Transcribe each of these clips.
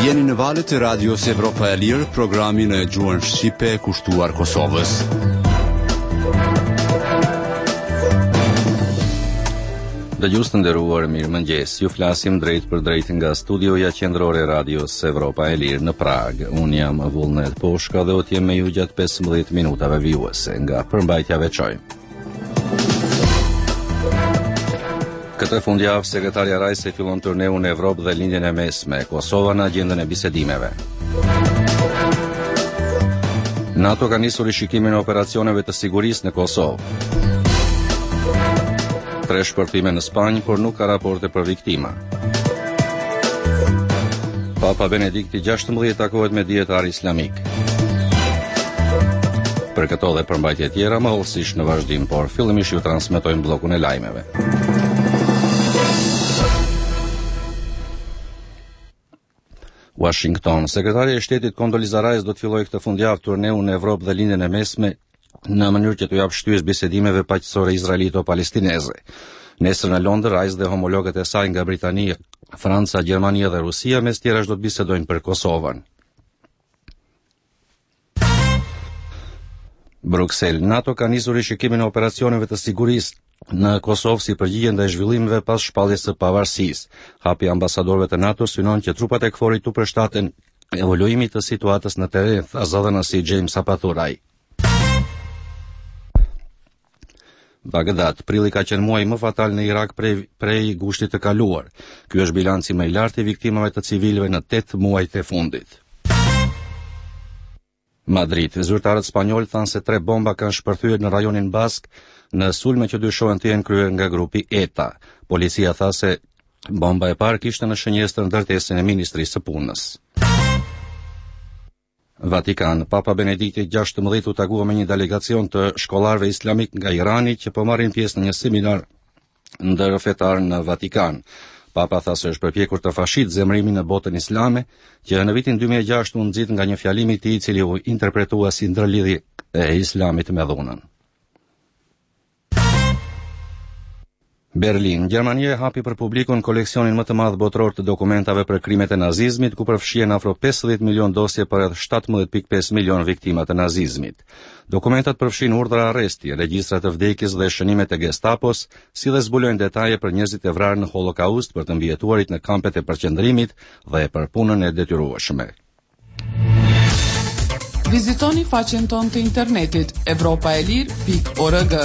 Jeni në valët e radios Evropa e Lirë, programin e gjuhën shqipe kushtuar Kosovës. Dëgjues të nderuar, mirëmëngjes. Ju flasim drejt për drejt nga studioja qendrore e radios Evropa e Lirë në Prag. Unë jam Vullnet Poshka dhe do të jem me ju gjatë 15 minutave vijuese nga përmbajtja veçoj. Këtë fundjavë, sekretarja Rajse fillon turneun në Evropë dhe lindjen e mesme, Kosova në agjendën e bisedimeve. NATO ka nisur rishikimin e operacioneve të sigurisë në Kosovë. 3 shpërthime në Spanjë, por nuk ka raporte për viktima. Papa Benedikti 16 takohet me dietar islamik. Për këto dhe përmbajtje tjera, më hollësisht në vazhdim, por fillimisht ju transmetojmë bllokun e lajmeve. Washington. Sekretari e Shtetit Condoleezza Rice do të fillojë këtë fundjavë turneun në Evropë dhe lindjen e mesme në mënyrë që të japë shtyes bisedimeve paqësore izraelito-palestineze. Nesër në Londër, Rice dhe homologët e saj nga Britania, Franca, Gjermania dhe Rusia mes tjerash do të bisedojnë për Kosovën. Bruxelles. NATO ka nisur rishikimin e operacioneve të sigurisë në Kosovë si përgjigje ndaj zhvillimeve pas shpalljes së pavarësisë. Hapi ambasadorëve të NATO synon që trupat e KFOR-it të përshtaten evoluimit të situatës në teren, tha zëdhënësi James Apathurai. Bagdad. Prilli ka qenë muaji më fatal në Irak prej gushtit të kaluar. Ky është bilanci më i lartë i viktimave të civilëve në 8 muajt e fundit. Madrid. Zyrtarët spanjoll thanë se 3 bomba kanë shpërthyer në rajonin Bask në sulme që dyshohen të jenë kryer nga grupi ETA. Policia tha se bomba e parë kishte në shënjestër ndërtesën e Ministrisë së Punës. Vatikan. Papa Benedikti 16 u takua me një delegacion të shkollarëve islamik nga Irani që po marrin pjesë në një seminar ndërfetar në Vatikan. Papa tha se është përpjekur të fashit zemrimin në botën islame, që në vitin 2006 u nxit nga një fjalim i tij i cili u interpretua si ndërlidhje e islamit me dhunën. Berlin. Gjermania hapi për publikun koleksionin më të madh botror të dokumentave për krimet e nazizmit, ku përfshihen afro 50 milion dosje për rreth 17.5 milion viktima të nazizmit. Dokumentat përfshin urdhra arresti, regjistra të vdekjes dhe shënimet e Gestapos, si dhe zbulojnë detaje për njerëzit e vrarë në Holokaust, për të mbijetuarit në kampet e përqendrimit dhe për punën e detyrueshme. Vizitoni faqen tonë të internetit evropaelir.org.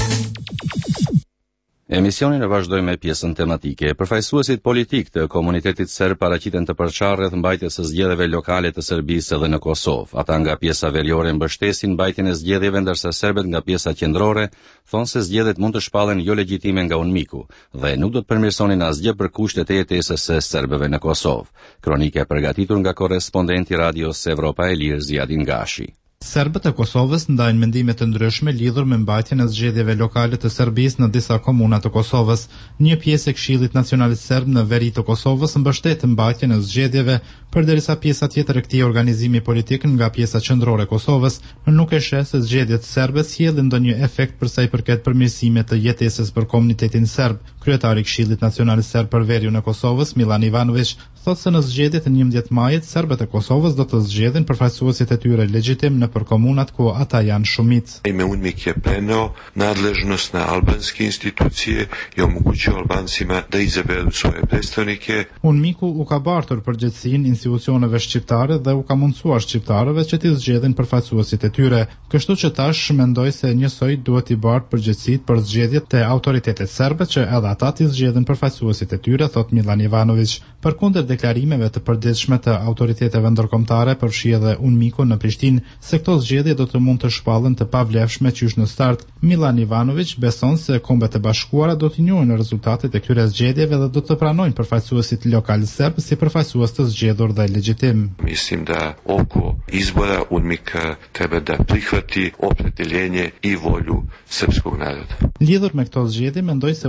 Emisionin e vazhdojmë me pjesën tematike. Përfaqësuesit politik të komunitetit serb paraqiten të përçarë rreth mbajtjes së zgjedhjeve lokale të Serbisë edhe në Kosovë. Ata nga pjesa veriore mbështesin mbajtjen e zgjedhjeve, ndërsa serbët nga pjesa qendrore thonë se zgjedhjet mund të shpallen jo legjitime nga UNMIK-u dhe nuk do të përmirësonin asgjë për kushtet e jetesës së serbëve në Kosovë. Kronika e përgatitur nga korrespondenti radios Evropa e Lirë Ziadin Gashi. Serbët e Kosovës ndajnë mendime të ndryshme lidhur me mbajtjen e zgjedhjeve lokale të Serbisë në disa komuna të Kosovës. Një pjesë e Këshillit Nacional Serb në veri të Kosovës mbështet mbajtjen e zgjedhjeve, përderisa pjesa tjetër e këtij organizimi politik nga pjesa qendrore e Kosovës nuk e sheh se zgjedhjet serbe sjellin ndonjë efekt për sa i përket përmirësimit të jetesës për komunitetin serb. Kryetari i Këshillit Nacional Serb për veriun e Kosovës, Milan Ivanović, thotë se në zgjedhjet e 11 majit serbët e Kosovës do të zgjedhin përfaqësuesit e tyre legjitim në për komunat ku ata janë shumicë. Ime UNMIK je preneo nadležnost na albanske institucije i omogućio Albancima da izaberu svoje predstavnike. UNMIK-u u ka bartur përgjegjësinë institucioneve shqiptare dhe u ka mundësuar shqiptarëve që të zgjedhin përfaqësuesit e tyre. Kështu që tash mendoj se njësoj duhet i bartë përgjegjësitë për zgjedhjet te autoritetet serbe që edhe ata të zgjedhin përfaqësuesit e tyre, thot Milan Ivanović. Përkundër deklarimeve të përgjithshme të autoriteteve ndërkombëtare, përfshi edhe UNMIK-u në Prishtinë, se këto zgjedhje do të mund të shpallen të pavlefshme qysh në start. Milan Ivanović beson se Kombet e Bashkuara do të njohin rezultatet e këtyre zgjedhjeve dhe do të pranojnë përfaqësuesit lokal serb si përfaqësues të zgjedhur dhe legjitim. Mislim da oko izbora UNMIK treba da prihvati opredeljenje i volju srpskog naroda. Lidhur me këto zgjedhje, mendoj se UNMIK-u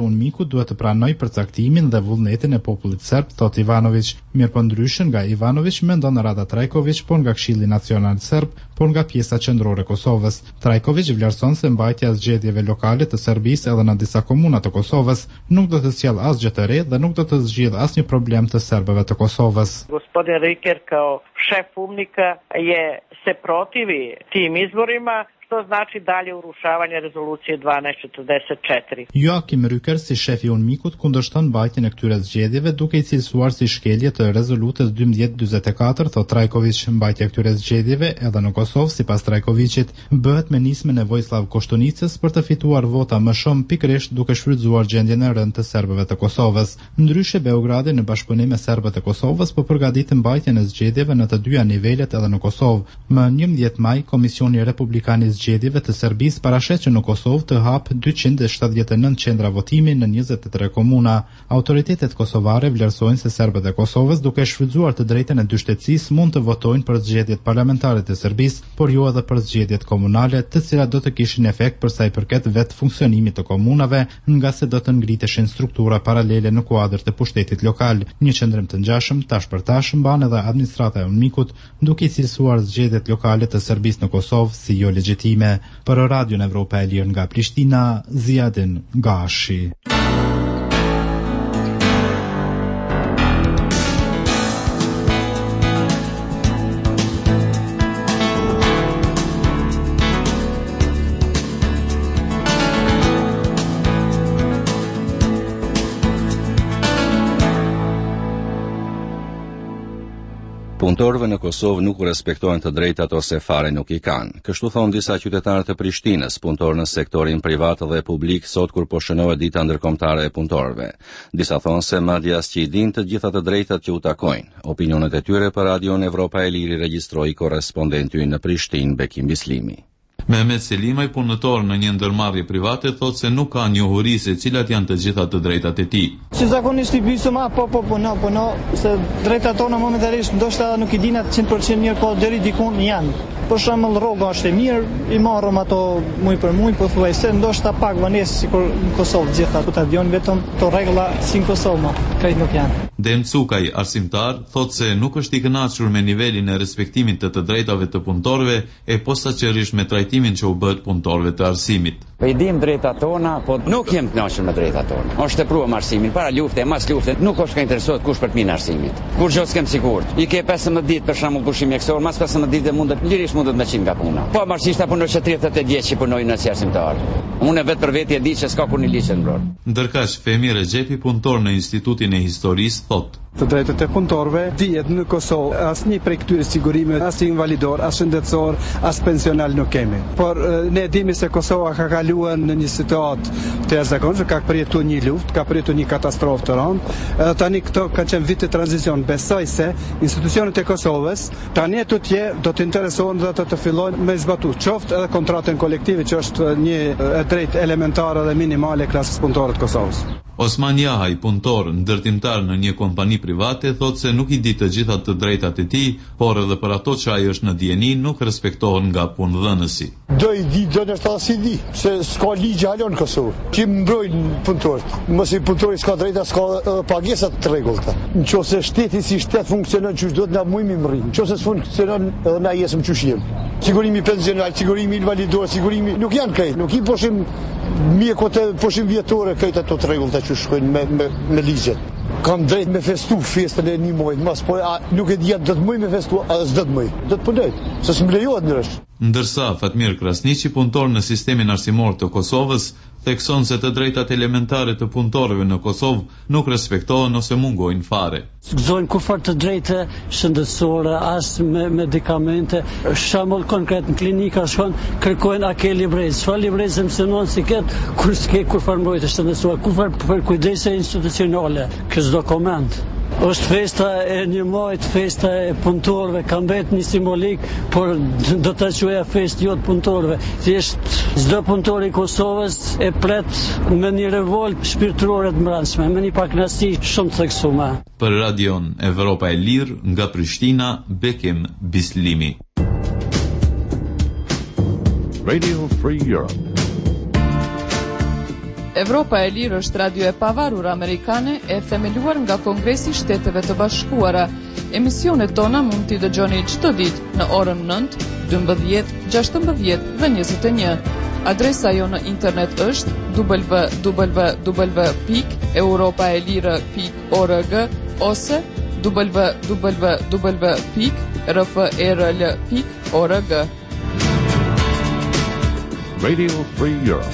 duhet të pranojë përcaktimin dhe vullnetin e popullit serb, thot Ivanović. Mirëpondryshe nga Ivanović mendon Rada Trajković, por nga Këshilli Nacional Serb, por nga pjesa qendrore e Kosovës. Trajković vlerëson se mbajtja e zgjedhjeve lokale të Serbisë edhe në disa komuna të Kosovës nuk do të sjellë asgjë të re dhe nuk do të zgjidhë asnjë problem të serbëve të Kosovës. Gospodin Riker kao šef UMNIK-a je se protivi tim izborima, što znači dalje urušavanje rezolucije 1244. Joachim Rüker, si shefi i UNMIK-ut, kundërshton mbajtjen e këtyre zgjedhjeve duke i cilësuar si shkelje të rezolutës 1244, thot Trajković. Mbajtja e këtyre zgjedhjeve edhe në Kosovë, sipas Trajkovićit, bëhet me nismën e Vojislav Koštunicës për të fituar vota më shumë, pikërisht duke shfrytzuar gjendjen e rëndë të serbëve të Kosovës. Ndryshe, Beogradi në bashkëpunim me serbët e Kosovës po përgatit mbajtjen e zgjedhjeve në të dyja nivelet edhe në Kosovë. Më 11 maj, Komisioni Republikan i zgjedhjeve të Serbisë parashet që në Kosovë të hap 279 qendra votimi në 23 komuna. Autoritetet kosovare vlerësojnë se serbët e Kosovës, duke shfrytzuar të drejtën e dyshtetësisë, mund të votojnë për zgjedhjet parlamentare të Serbisë, por jo edhe për zgjedhjet komunale, të cilat do të kishin efekt për sa i përket vetë funksionimit të komunave, nga se do të ngriteshin struktura paralele në kuadër të pushtetit lokal. Një qendrim të ngjashëm tash për tash mban edhe administrata e UNMIK-ut, duke i cilësuar zgjedhjet lokale të Serbisë në Kosovë si jo legjitime. Për Radion Evropa e Lirë nga Prishtina, Ziadin Gashi. Punëtorëve në Kosovë nuk respektojnë të drejtat ose fare nuk i kanë. Kështu thonë disa qytetarë të Prishtinës, punëtorë në sektorin privat dhe publik, sot kur po shënohet dita ndërkombëtare e punëtorëve. Disa thonë se madje as që i dinë të gjitha të drejtat që u takojnë. Opinionet e tyre për Radion Evropa e Liri regjistroi korrespondenti ynë në Prishtinë, Bekim Bislimi. Mehmet Selimaj, punëtor në një ndërmarrje private, thotë se nuk ka njohuri se cilat janë të gjitha të drejtat e tij. Si zakonisht i bysëm, po, se drejtat tona momentarisht ndoshta nuk i dinat 100% mirë, po deri dikun janë. Për shembull, rroga është e mirë, i marrëm ato muj për muj, pothuajse ndoshta pak vonesë sikur në Kosovë gjitha ato avion vetëm to rregulla si në Kosovë, krejt nuk janë. Dem Cukaj, arsimtar, thotë se nuk është i kënaqur me nivelin e respektimit të drejtave të punëtorëve e posaçërisht me trajtimin që u bëhet punëtorëve të arsimit. Po i dim drejtat tona, po nuk jem të kënaqur me drejtat tona. Është tepruar arsimin, para lufte, mas lufte, nuk është ka interesuar kush për fëmin arsimit. Kur gjë s'kem sigurt. I ke 15 ditë për shembull pushim mjekësor, mas 15 ditë mundet lirisht mundet me qenë nga puna. Po marxista punoj që 30 vjet që punoj në si arsimtar. Unë vetë për veti e di që s'ka kur një liçë mbror. Ndërkaq Femi Rexhepi, punëtor në Institutin e Historisë, thotë të drejtat e punëtorëve dihet në Kosovë asnjë prej këtyre sigurimeve, as invalidor, as shëndetësor, as pensional nuk kemi. Por ne dimi se Kosova ka kaluar në një situatë të jashtëzakonshme, ka përjetuar një luftë, ka përjetuar një katastrofë të rëndë. Tani këto kanë qenë vite tranzicion. Besoj se institucionet e Kosovës tani do të interesohen dhe të fillojnë me zbatuar qoftë edhe kontratën kolektive, që është një drejtë elementare dhe minimale e klasës punëtore të Kosovës. Osman Jahaj, punëtor ndërtimtar në një kompani private, thotë se nuk i di të gjitha të drejtat e tij, por edhe për ato që ai është në dieni nuk respektohen nga punëdhënësi. Do i di, do nështë as i di, se s'ka ligje halon në Kosovë, që mbrojnë punëtorët. Mos i punëtori s'ka drejta, s'ka pagesat të rregullta. Nëse shteti si shtet funksionon çu duhet, na mujmë mrrin. Nëse s'funksionon, edhe na jesëm çu shijim. Sigurimi pensional, sigurimi invalidor, sigurimi nuk janë këto, nuk i poshim mjekot e poshim vjetore këto ato të rregullta që shkojnë me ligjet. Kam drejt me festu festën e një muajit, mas po nuk e di do të muj me festu, a s'do të muj. Do të punoj, se s'm lejohet ndrysh. Ndërsa Fatmir Krasniqi, punëtor në sistemin arsimor të Kosovës, thekson se të drejtat elementare të punëtorëve në Kosovë nuk respektohen ose mungojnë fare. Gëzojnë kufar të drejtë shëndetësore, as me medikamente, shembull konkret në klinika shkon, kërkojnë a ke librezë. Çfarë librezë mësonon si ket, kur s'ke kufar mbrojtje shëndetësore, kufar për kujdese institucionale, kës dokument. Është festa e një muajit, festa e punëtorëve, ka mbet një simbolik, por do ta quaja festë jo të punëtorëve. Thjesht çdo punëtor i Kosovës e pret me një revolt shpirtërore të mbrëmshme, me një pakënaqësi shumë të theksuar. Për Radion Evropa e Lirë nga Prishtina, Bekim Bislimi. Radio Free Europe. Evropa e Lirë është radio e pavarur amerikane e themeluar nga Kongresi i Shteteve të Bashkuara. Emisionet tona mund t'i dëgjoni çdo ditë në orën 9, 12, 16 dhe 21. Adresa jo në internet është www.europaelire.org ose www.rfrl.org. Radio Free Europe.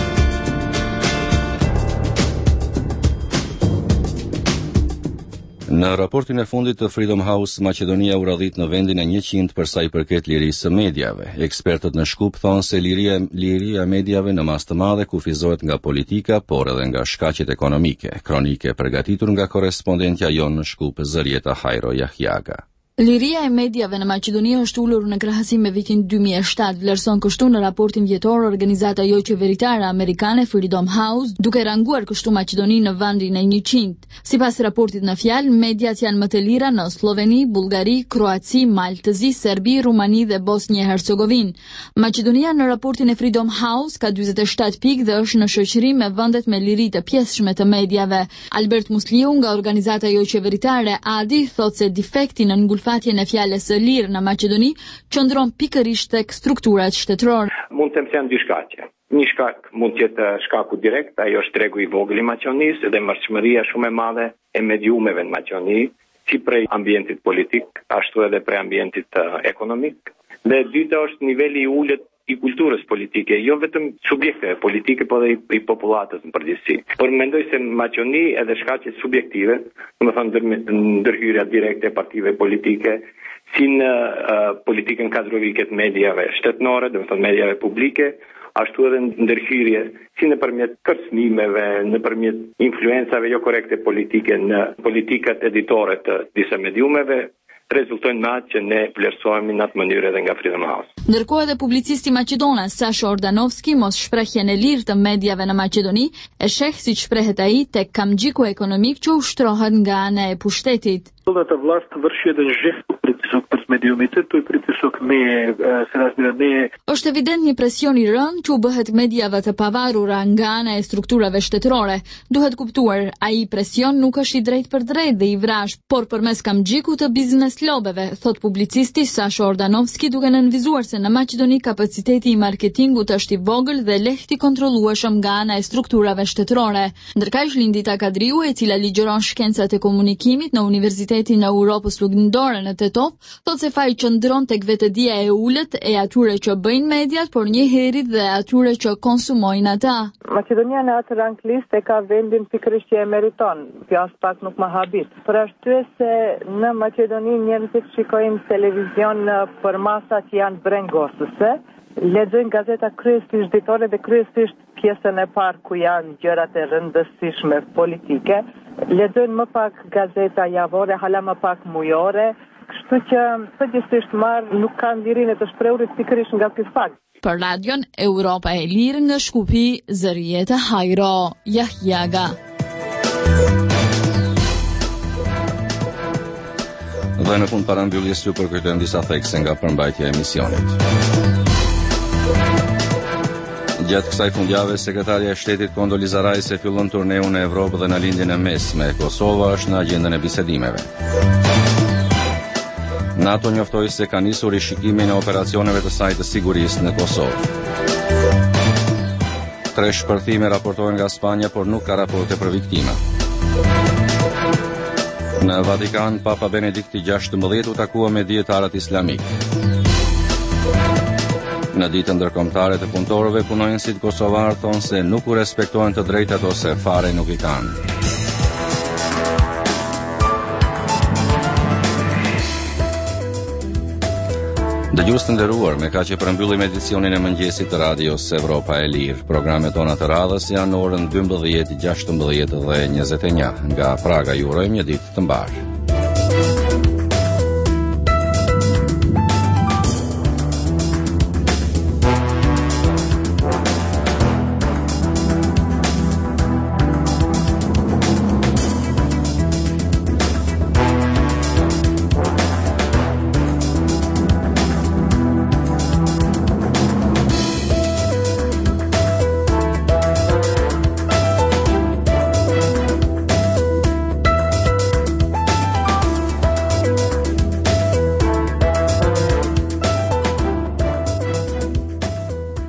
Në raportin e fundit të Freedom House, Maqedonia u radhit në vendin e 100 për sa i përket lirisë së mediave. Ekspertët në Shkup thonë se liria e mediave në mas të madhe kufizohet nga politika, por edhe nga shkaqet ekonomike. Kronike përgatitur nga korrespondentja jonë në Shkup, Zërieta Hajro Jahjaga. Liria e mediave në Maqedoni është ulur në krahasim me vitin 2007, vlerëson kështu në raportin vjetor organizata jo qeveritare amerikane Freedom House, duke ranguar kështu Maqedoninë në vendin e 100. Sipas raportit në fjalë, mediat janë më të lira në Sloveni, Bullgari, Kroaci, Maltëzi, Serbi, Rumani dhe Bosnjë e Hercegovinë. Maqedonia në raportin e Freedom House ka 47 pikë dhe është në shoqëri me vendet me liri të pjesshme të mediave. Albert Musliu nga organizata jo qeveritare ADI thotë se defekti në fatjen e fjalës së lirë në Maqedoni qëndron pikërisht tek strukturat shtetërore. Mund të them se janë dy shkaqe. Një shkak mund të jetë shkaku direkt, ajo është tregu i vogël i Maqedonisë dhe mërshmëria shumë e madhe e mediumeve në Maqedoni, si prej ambientit politik, ashtu edhe prej ambientit ekonomik. Dhe dyta është niveli i ulët i kulturës politike, jo vetëm subjekte politike, por edhe i popullatës në përgjithësi. Por mendoj se në Maqedoni edhe shkaqe subjektive, domethënë ndërhyrja direkte e partive politike, si në politikën kadrovike të mediave shtetënore, domethënë mediave publike, ashtu edhe ndërhyrje si nëpërmjet kërcënimeve, nëpërmjet influencave jo korrekte politike në politikat editore të disa mediumeve, rezultojnë në atë që ne vlerësohemi në atë mënyrë edhe nga Freedom House. Ndërkohë edhe publicisti maqedonas Sasha Ordanovski mos shprehjen e lirë të mediave në Maqedoni e sheh siç shprehet ai tek kamxhiku ekonomik që ushtrohet nga ana e pushtetit. Эта власт върши един жест притисок през медиумите, той притисок не е, се разбира, не е... Është evident një presion i rënd që u bëhet mediave të pavarura nga ana e strukturave shtetërore. Duhet kuptuar, ai presion nuk është i drejt për drejt dhe i vrash, por përmes kamxhikut të biznes lobeve, thot publicisti Sasha Ordanovski, duke nënvizuar se në Maqedoni kapaciteti i marketingut është i vogël dhe lehtë i kontrollueshëm nga ana e strukturave shtetërore. Ndërkaq Lindita Kadriu, e cila ligjëron shkencat e komunikimit në Universitetin e Europës Lugndore në Tetov, thotë se faji qëndron tek vetëdia e ulët e atyre që bëjnë mediat, por njëherët dhe atyre që konsumojnë ata. Maqedonia në atë rang listë e ka vendin pikërisht që e meriton. Kjo as pak nuk më habit. Për arsye se në Maqedoni njerëzit shikojnë televizion për masa që janë brengosëse, lexojnë gazeta kryesisht ditore dhe kryesisht pjesën e parë ku janë gjërat e rëndësishme politike, lexojnë më pak gazeta javore, hala më pak mujore, kështu që përgjithsisht nuk kanë lirinë të shprehurit pikërisht nga ky fakt. Për radion Europa e Lirë nga Shkupi, Zërieta Hajro Jahjaga. Dhe në fund parambylljes ju përkujtojmë disa thekse nga përmbajtja e emisionit. Gjatë kësaj fundjave, sekretarja e shtetit Kondoliza Rice fillon turneun në Evropë dhe në lindjen e mesme. Kosova është në agjendën e bisedimeve. NATO njoftoi se ka nisur rishikimin e operacioneve të saj të sigurisë në Kosovë. 3 shpërthime raportohen nga Spanja, por nuk ka raporte për viktima. Në Vatikan, Papa Benedikti XVI u takua me dietarët islamik. Në ditën ndërkombëtare të punëtorëve, punonjësit kosovar thonë se nuk u respektojnë të drejtat ose fare nuk i kanë. Dëgjues të nderuar, me kaq e përmbyllim edicionin e mëngjesit të radios Evropa e Lirë. Programet tona të radhës janë në orën 12, 16 dhe 21. Nga Praga ju urojmë një ditë të mbarë.